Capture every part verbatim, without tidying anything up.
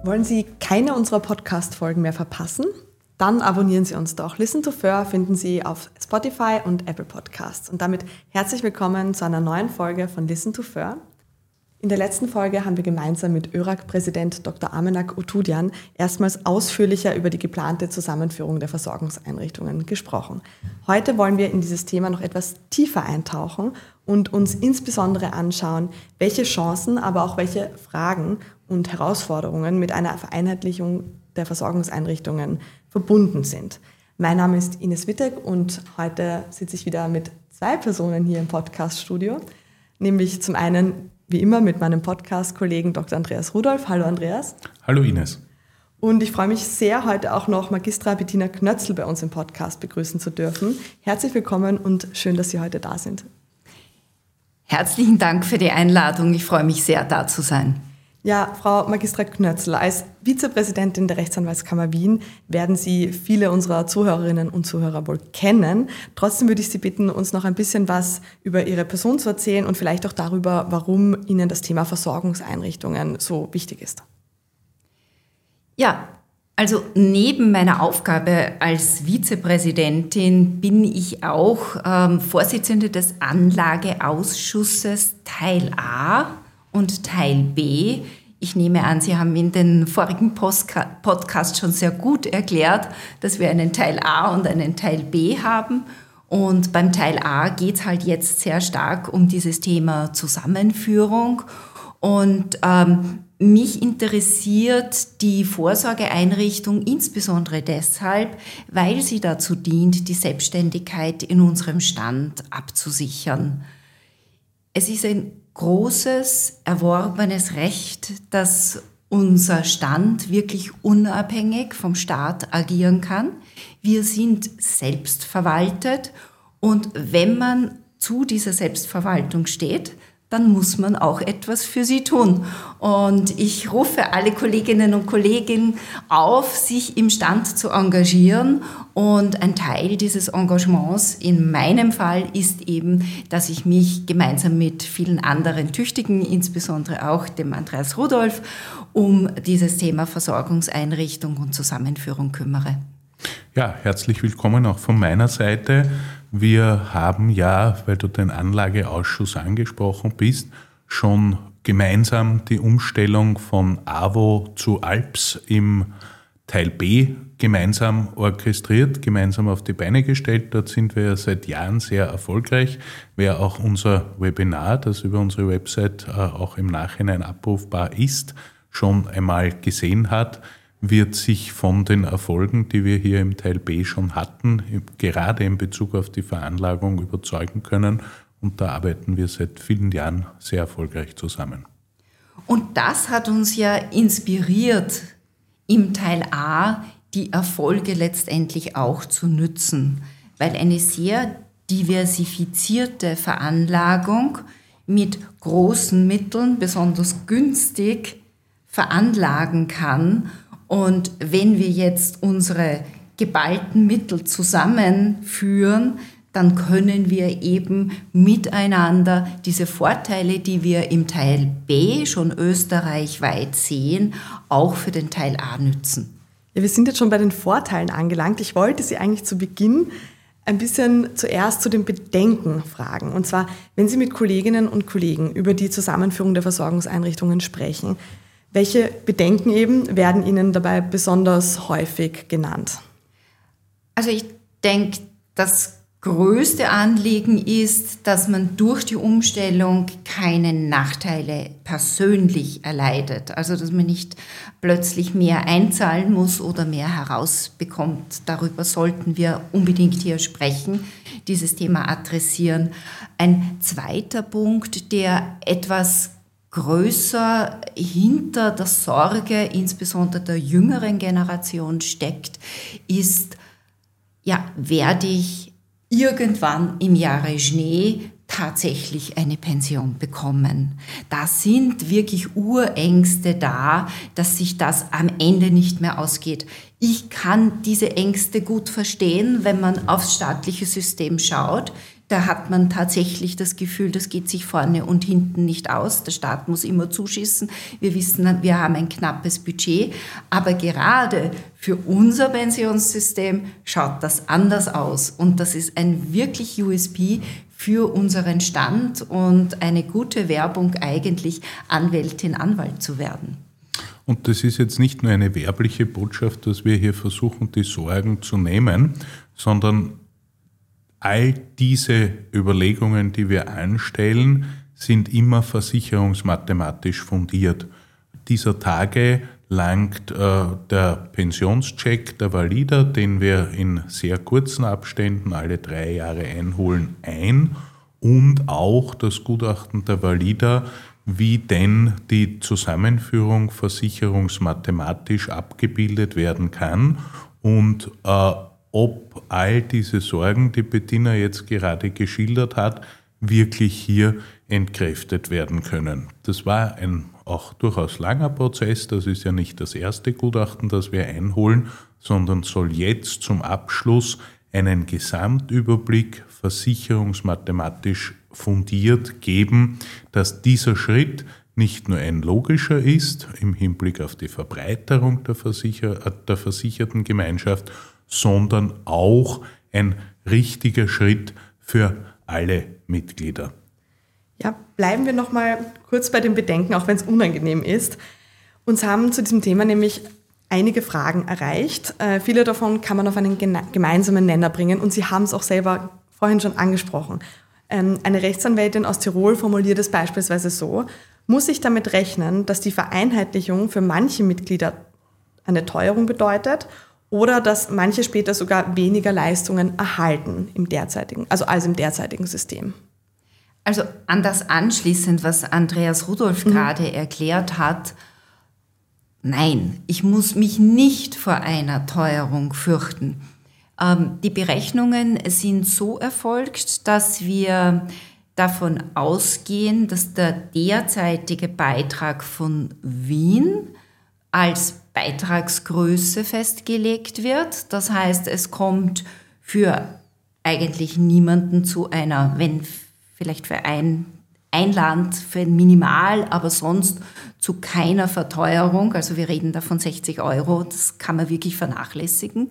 Wollen Sie keine unserer Podcast-Folgen mehr verpassen? Dann abonnieren Sie uns doch. Listen to Fur finden Sie auf Spotify und Apple Podcasts. Und damit herzlich willkommen zu einer neuen Folge von Listen to Fur. In der letzten Folge haben wir gemeinsam mit Ö R A G-Präsident Doktor Amenak Otudyan erstmals ausführlicher über die geplante Zusammenführung der Versorgungseinrichtungen gesprochen. Heute wollen wir in dieses Thema noch etwas tiefer eintauchen und uns insbesondere anschauen, welche Chancen, aber auch welche Fragen und Herausforderungen mit einer Vereinheitlichung der Versorgungseinrichtungen verbunden sind. Mein Name ist Ines Wittek und heute sitze ich wieder mit zwei Personen hier im Podcast-Studio, nämlich zum einen wie immer mit meinem Podcast-Kollegen Doktor Andreas Rudolph. Hallo Andreas. Hallo Ines. Und ich freue mich sehr, heute auch noch Magistra Bettina Knötzl bei uns im Podcast begrüßen zu dürfen. Herzlich willkommen und schön, dass Sie heute da sind. Herzlichen Dank für die Einladung. Ich freue mich sehr, da zu sein. Ja, Frau Magistra Knötzl, als Vizepräsidentin der Rechtsanwaltskammer Wien werden Sie viele unserer Zuhörerinnen und Zuhörer wohl kennen. Trotzdem würde ich Sie bitten, uns noch ein bisschen was über Ihre Person zu erzählen und vielleicht auch darüber, warum Ihnen das Thema Versorgungseinrichtungen so wichtig ist. Ja, also neben meiner Aufgabe als Vizepräsidentin bin ich auch ähm, Vorsitzende des Anlageausschusses Teil A und Teil B. Ich nehme an, Sie haben in den vorigen Postka- Podcast schon sehr gut erklärt, dass wir einen Teil A und einen Teil B haben. Und beim Teil A geht es halt jetzt sehr stark um dieses Thema Zusammenführung. Und ähm, mich interessiert die Vorsorgeeinrichtung insbesondere deshalb, weil sie dazu dient, die Selbstständigkeit in unserem Stand abzusichern. Es ist ein großes, erworbenes Recht, dass unser Stand wirklich unabhängig vom Staat agieren kann. Wir sind selbstverwaltet und wenn man zu dieser Selbstverwaltung steht, dann muss man auch etwas für sie tun. Und ich rufe alle Kolleginnen und Kollegen auf, sich im Stand zu engagieren. Und ein Teil dieses Engagements in meinem Fall ist eben, dass ich mich gemeinsam mit vielen anderen Tüchtigen, insbesondere auch dem Andreas Rudolph, um dieses Thema Versorgungseinrichtung und Zusammenführung kümmere. Ja, herzlich willkommen auch von meiner Seite. Wir haben ja, weil du den Anlageausschuss angesprochen bist, schon gemeinsam die Umstellung von A W O zu A L P S im Teil B gemeinsam orchestriert, gemeinsam auf die Beine gestellt. Dort sind wir ja seit Jahren sehr erfolgreich. Wer auch unser Webinar, das über unsere Website auch im Nachhinein abrufbar ist, schon einmal gesehen hat, wird sich von den Erfolgen, die wir hier im Teil B schon hatten, gerade in Bezug auf die Veranlagung überzeugen können. Und da arbeiten wir seit vielen Jahren sehr erfolgreich zusammen. Und das hat uns ja inspiriert, im Teil A die Erfolge letztendlich auch zu nützen, weil eine sehr diversifizierte Veranlagung mit großen Mitteln besonders günstig veranlagen kann. Und wenn wir jetzt unsere geballten Mittel zusammenführen, dann können wir eben miteinander diese Vorteile, die wir im Teil B schon österreichweit sehen, auch für den Teil A nützen. Ja, wir sind jetzt schon bei den Vorteilen angelangt. Ich wollte Sie eigentlich zu Beginn ein bisschen zuerst zu den Bedenken fragen. Und zwar, wenn Sie mit Kolleginnen und Kollegen über die Zusammenführung der Versorgungseinrichtungen sprechen, welche Bedenken eben werden Ihnen dabei besonders häufig genannt? Also ich denke, das größte Anliegen ist, dass man durch die Umstellung keine Nachteile persönlich erleidet. Also dass man nicht plötzlich mehr einzahlen muss oder mehr herausbekommt. Darüber sollten wir unbedingt hier sprechen, dieses Thema adressieren. Ein zweiter Punkt, der etwas größer hinter der Sorge, insbesondere der jüngeren Generation steckt, ist, ja, werde ich irgendwann im Jahre Schnee tatsächlich eine Pension bekommen. Da sind wirklich Urängste da, dass sich das am Ende nicht mehr ausgeht. Ich kann diese Ängste gut verstehen, wenn man aufs staatliche System schaut. Da hat man tatsächlich das Gefühl, das geht sich vorne und hinten nicht aus. Der Staat muss immer zuschießen. Wir wissen, wir haben ein knappes Budget. Aber gerade für unser Pensionssystem schaut das anders aus. Und das ist ein wirklich U S P für unseren Stand und eine gute Werbung eigentlich, Anwältin, Anwalt zu werden. Und das ist jetzt nicht nur eine werbliche Botschaft, dass wir hier versuchen, die Sorgen zu nehmen, sondern all diese Überlegungen, die wir anstellen, sind immer versicherungsmathematisch fundiert. Dieser Tage langt äh, der Pensionscheck der Valida, den wir in sehr kurzen Abständen alle drei Jahre einholen, ein, und auch das Gutachten der Valida, wie denn die Zusammenführung versicherungsmathematisch abgebildet werden kann und äh, ob all diese Sorgen, die Bettina jetzt gerade geschildert hat, wirklich hier entkräftet werden können. Das war ein auch durchaus langer Prozess. Das ist ja nicht das erste Gutachten, das wir einholen, sondern soll jetzt zum Abschluss einen Gesamtüberblick versicherungsmathematisch fundiert geben, dass dieser Schritt nicht nur ein logischer ist im Hinblick auf die Verbreiterung der, Versicher- der versicherten Gemeinschaft, sondern auch ein richtiger Schritt für alle Mitglieder. Ja, bleiben wir noch mal kurz bei den Bedenken, auch wenn es unangenehm ist. Uns haben zu diesem Thema nämlich einige Fragen erreicht. Äh, viele davon kann man auf einen gene- gemeinsamen Nenner bringen und Sie haben es auch selber vorhin schon angesprochen. Ähm, eine Rechtsanwältin aus Tirol formuliert es beispielsweise so: Muss ich damit rechnen, dass die Vereinheitlichung für manche Mitglieder eine Teuerung bedeutet oder dass manche später sogar weniger Leistungen erhalten im derzeitigen, also als im derzeitigen System? Also an das anschließend, was Andreas Rudolph mhm. gerade erklärt hat, nein, ich muss mich nicht vor einer Teuerung fürchten. Ähm, die Berechnungen sind so erfolgt, dass wir davon ausgehen, dass der derzeitige Beitrag von Wien als Beitragsgröße festgelegt wird. Das heißt, es kommt für eigentlich niemanden zu einer, wenn vielleicht für ein, ein Land, für ein Minimal, aber sonst zu keiner Verteuerung. Also wir reden da von sechzig Euro, das kann man wirklich vernachlässigen.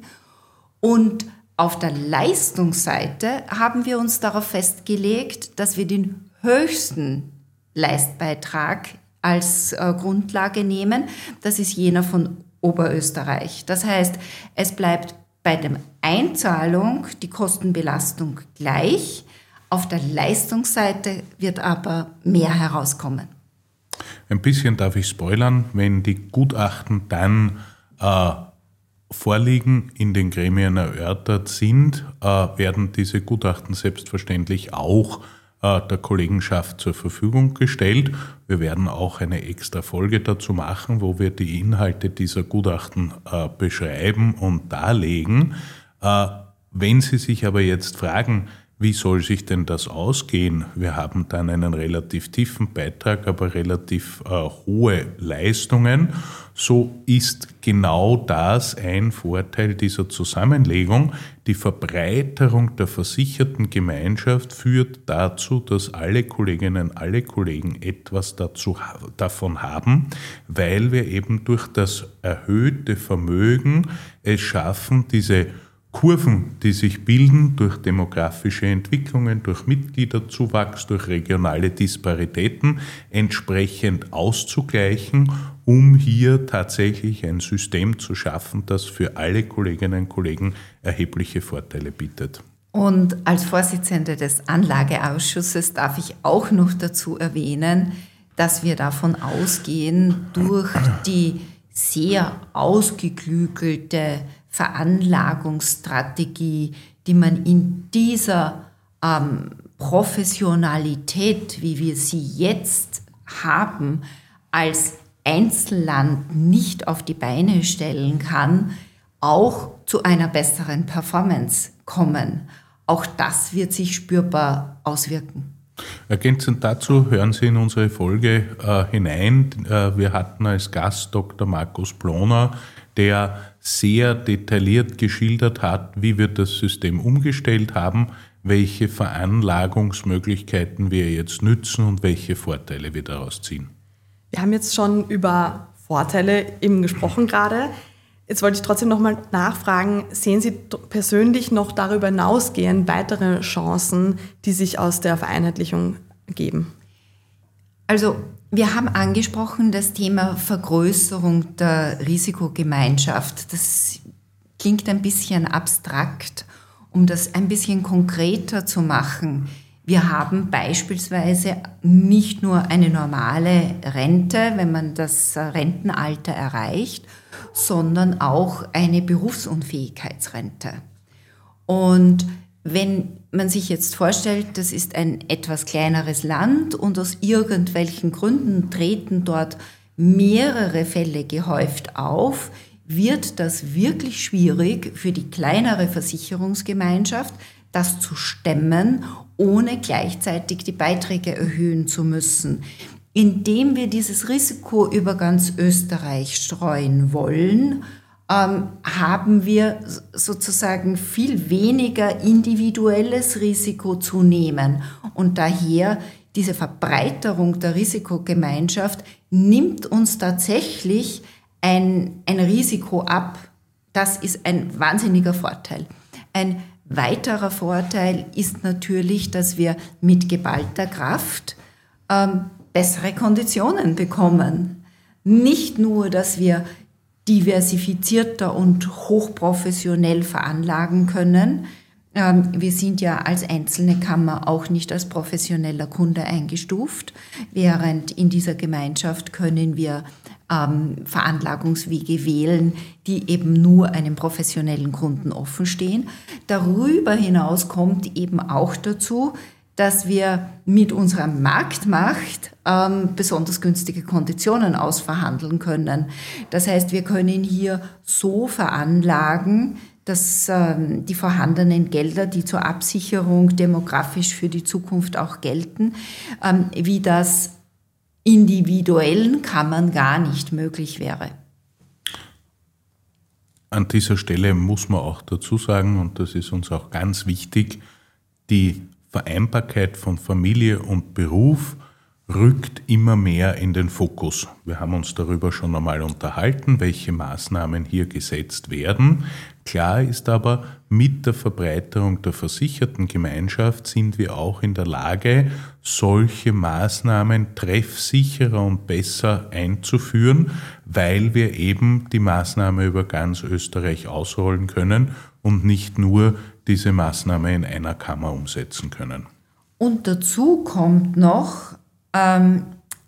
Und auf der Leistungsseite haben wir uns darauf festgelegt, dass wir den höchsten Leistbeitrag als äh, Grundlage nehmen. Das ist jener von Oberösterreich. Das heißt, es bleibt bei der Einzahlung die Kostenbelastung gleich. Auf der Leistungsseite wird aber mehr herauskommen. Ein bisschen darf ich spoilern, wenn die Gutachten dann äh, vorliegen, in den Gremien erörtert sind, äh, werden diese Gutachten selbstverständlich auch äh, der Kollegenschaft zur Verfügung gestellt. Wir werden auch eine extra Folge dazu machen, wo wir die Inhalte dieser Gutachten äh, beschreiben und darlegen. Äh, wenn Sie sich aber jetzt fragen, wie soll sich denn das ausgehen? Wir haben dann einen relativ tiefen Beitrag, aber relativ äh, hohe Leistungen. So ist genau das ein Vorteil dieser Zusammenlegung. Die Verbreiterung der versicherten Gemeinschaft führt dazu, dass alle Kolleginnen, alle Kollegen etwas dazu, davon haben, weil wir eben durch das erhöhte Vermögen es schaffen, diese Kurven, die sich bilden durch demografische Entwicklungen, durch Mitgliederzuwachs, durch regionale Disparitäten, entsprechend auszugleichen, um hier tatsächlich ein System zu schaffen, das für alle Kolleginnen und Kollegen erhebliche Vorteile bietet. Und als Vorsitzende des Anlageausschusses darf ich auch noch dazu erwähnen, dass wir davon ausgehen, durch die sehr ausgeklügelte Veranlagungsstrategie, die man in dieser ähm, Professionalität, wie wir sie jetzt haben, als Einzelland nicht auf die Beine stellen kann, auch zu einer besseren Performance kommen. Auch das wird sich spürbar auswirken. Ergänzend dazu hören Sie in unsere Folge äh, hinein. Äh, wir hatten als Gast Doktor Markus Ploner, der sehr detailliert geschildert hat, wie wir das System umgestellt haben, welche Veranlagungsmöglichkeiten wir jetzt nützen und welche Vorteile wir daraus ziehen. Wir haben jetzt schon über Vorteile eben gesprochen gerade. Jetzt wollte ich trotzdem nochmal nachfragen, sehen Sie persönlich noch darüber hinausgehend weitere Chancen, die sich aus der Vereinheitlichung ergeben? Also wir haben angesprochen das Thema Vergrößerung der Risikogemeinschaft. Das klingt ein bisschen abstrakt. Um das ein bisschen konkreter zu machen, wir haben beispielsweise nicht nur eine normale Rente, wenn man das Rentenalter erreicht, sondern auch eine Berufsunfähigkeitsrente. Und wenn man sich jetzt vorstellt, das ist ein etwas kleineres Land und aus irgendwelchen Gründen treten dort mehrere Fälle gehäuft auf, wird das wirklich schwierig für die kleinere Versicherungsgemeinschaft, das zu stemmen, ohne gleichzeitig die Beiträge erhöhen zu müssen. Indem wir dieses Risiko über ganz Österreich streuen wollen, ähm, haben wir sozusagen viel weniger individuelles Risiko zu nehmen. Und daher diese Verbreiterung der Risikogemeinschaft nimmt uns tatsächlich Ein, ein Risiko ab. Das ist ein wahnsinniger Vorteil. Ein weiterer Vorteil ist natürlich, dass wir mit geballter Kraft ähm, bessere Konditionen bekommen. Nicht nur, dass wir diversifizierter und hochprofessionell veranlagen können. Ähm, wir sind ja als einzelne Kammer auch nicht als professioneller Kunde eingestuft, während in dieser Gemeinschaft können wir Ähm, Veranlagungswege wählen, die eben nur einem professionellen Kunden offen stehen. Darüber hinaus kommt eben auch dazu, dass wir mit unserer Marktmacht ähm, besonders günstige Konditionen ausverhandeln können. Das heißt, wir können hier so veranlagen, dass ähm, die vorhandenen Gelder, die zur Absicherung demografisch für die Zukunft auch gelten, ähm, wie das individuellen Kammern gar nicht möglich wäre. An dieser Stelle muss man auch dazu sagen, und das ist uns auch ganz wichtig, die Vereinbarkeit von Familie und Beruf rückt immer mehr in den Fokus. Wir haben uns darüber schon einmal unterhalten, welche Maßnahmen hier gesetzt werden. Klar ist aber, mit der Verbreiterung der versicherten Gemeinschaft sind wir auch in der Lage, solche Maßnahmen treffsicherer und besser einzuführen, weil wir eben die Maßnahme über ganz Österreich ausrollen können und nicht nur diese Maßnahme in einer Kammer umsetzen können. Und dazu kommt noch, ähm,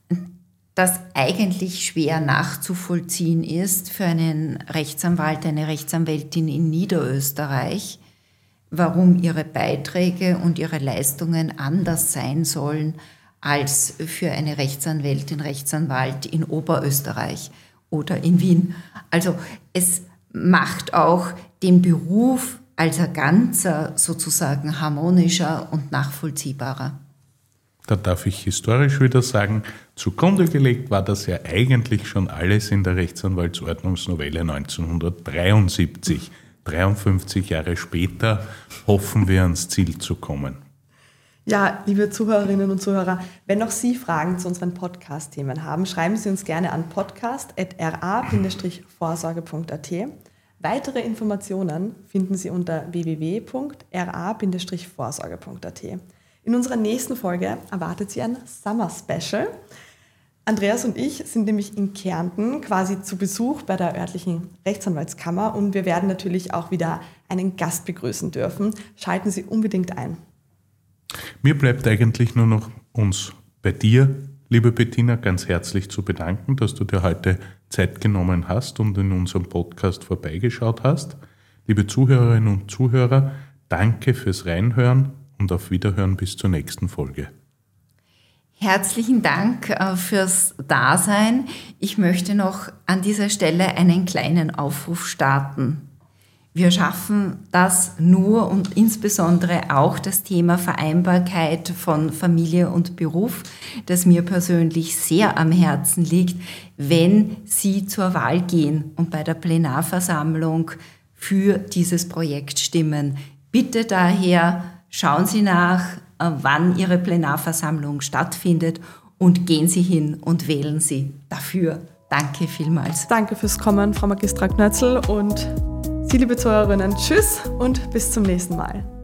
das eigentlich schwer nachzuvollziehen ist für einen Rechtsanwalt, eine Rechtsanwältin in Niederösterreich, warum ihre Beiträge und ihre Leistungen anders sein sollen als für eine Rechtsanwältin, Rechtsanwalt in Oberösterreich oder in Wien. Also es macht auch den Beruf als ein Ganzer sozusagen harmonischer und nachvollziehbarer. Da darf ich historisch wieder sagen, zugrunde gelegt war das ja eigentlich schon alles in der Rechtsanwaltsordnungsnovelle neunzehnhundertdreiundsiebzig. dreiundfünfzig Jahre später hoffen wir ans Ziel zu kommen. Ja, liebe Zuhörerinnen und Zuhörer, wenn auch Sie Fragen zu unseren Podcast-Themen haben, schreiben Sie uns gerne an podcast at r a Bindestrich vorsorge punkt a t. Weitere Informationen finden Sie unter w w w punkt r a Bindestrich vorsorge punkt a t. In unserer nächsten Folge erwartet Sie ein Summer Special. Andreas und ich sind nämlich in Kärnten quasi zu Besuch bei der örtlichen Rechtsanwaltskammer und wir werden natürlich auch wieder einen Gast begrüßen dürfen. Schalten Sie unbedingt ein. Mir bleibt eigentlich nur noch uns bei dir, liebe Bettina, ganz herzlich zu bedanken, dass du dir heute Zeit genommen hast und in unserem Podcast vorbeigeschaut hast. Liebe Zuhörerinnen und Zuhörer, danke fürs Reinhören und auf Wiederhören bis zur nächsten Folge. Herzlichen Dank fürs Dasein. Ich möchte noch an dieser Stelle einen kleinen Aufruf starten. Wir schaffen das nur und insbesondere auch das Thema Vereinbarkeit von Familie und Beruf, das mir persönlich sehr am Herzen liegt, wenn Sie zur Wahl gehen und bei der Plenarversammlung für dieses Projekt stimmen. Bitte daher schauen Sie nach, wann Ihre Plenarversammlung stattfindet und gehen Sie hin und wählen Sie dafür. Danke vielmals. Danke fürs Kommen, Frau Magistra Knötzl, und Sie, liebe Zuhörerinnen, tschüss und bis zum nächsten Mal.